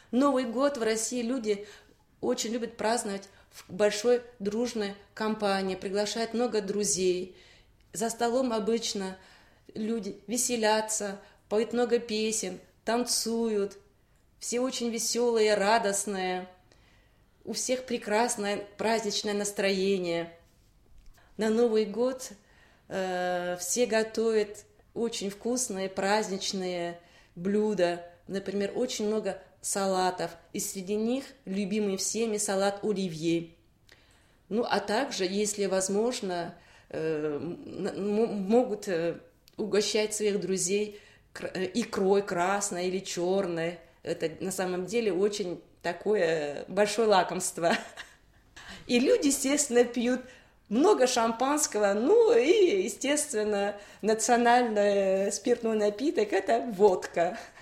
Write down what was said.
Новый год в России люди очень любят праздновать в большой дружной компании, приглашают много друзей. За столом обычно люди веселятся, поют много песен, танцуют. Все очень веселые, радостные. У всех прекрасное праздничное настроение. На Новый год все готовят очень вкусные праздничные блюда. Например, очень много салатов. И среди них любимый всеми салат оливье. Ну, а также, если возможно, могут угощать своих друзей икрой красной или черной. Это на самом деле очень такое большое лакомство. И люди, естественно, пьют много шампанского, ну и, естественно, национальный спиртной напиток – это водка.